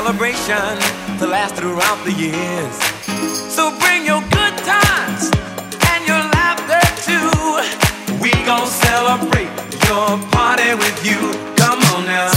celebration to last throughout the years. So bring your good times and your laughter too. We gon' celebrate your party with you. Come on now.